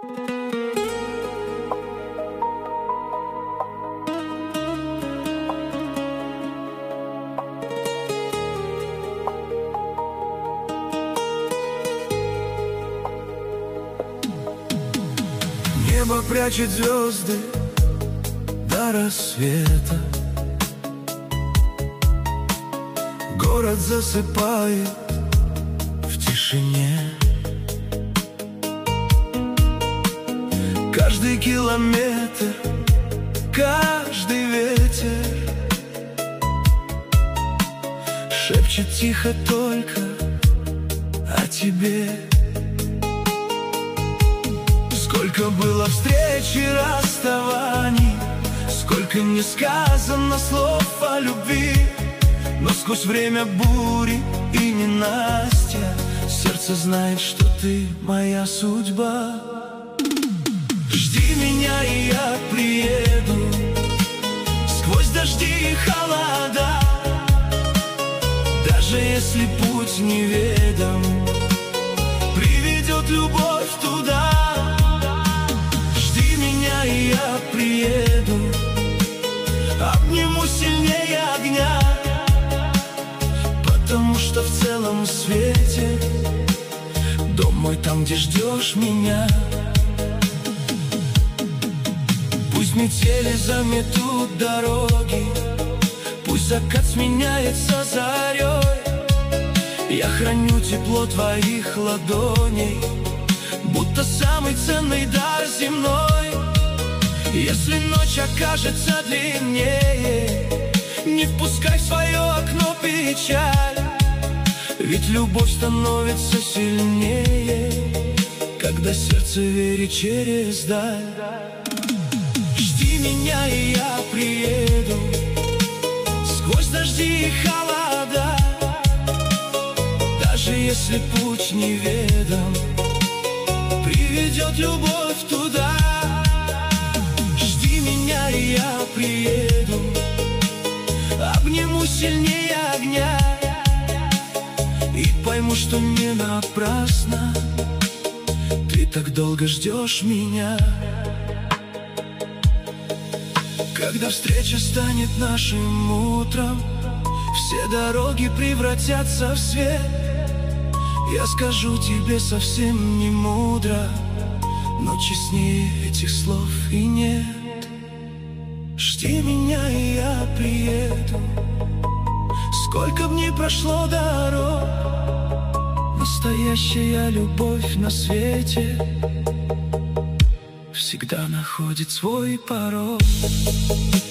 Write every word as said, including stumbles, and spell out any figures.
Небо прячет звезды до рассвета, город засыпает в тишине. Каждый километр, каждый ветер шепчет тихо только о тебе. Сколько было встреч и расставаний, сколько не сказано слов о любви, но сквозь время бури и ненастья сердце знает, что ты моя судьба. Жди меня, и я приеду сквозь дожди и холода, даже если путь неведом приведет любовь туда. И я приеду, обниму сильнее огня, потому что в целом свете дом мой там, где ждешь меня. Пусть метели заметут дороги, пусть закат сменяется зарей, я храню тепло твоих ладоней, будто самый ценный дар земной. Если ночь окажется длиннее, не впускай в свое окно печаль, ведь любовь становится сильнее, когда сердце верит через даль. Жди меня, и я приеду сквозь дожди и холода, даже если путь неведом приведет любовь туда. И я приеду, обниму сильнее огня, и пойму, что не напрасно ты так долго ждешь меня. Когда встреча станет нашим утром, все дороги превратятся в свет, я скажу тебе совсем не мудро, но честнее этих слов и нет. Жди меня, и я приеду, сколько б ни прошло дорог, настоящая любовь на свете всегда находит свой порог.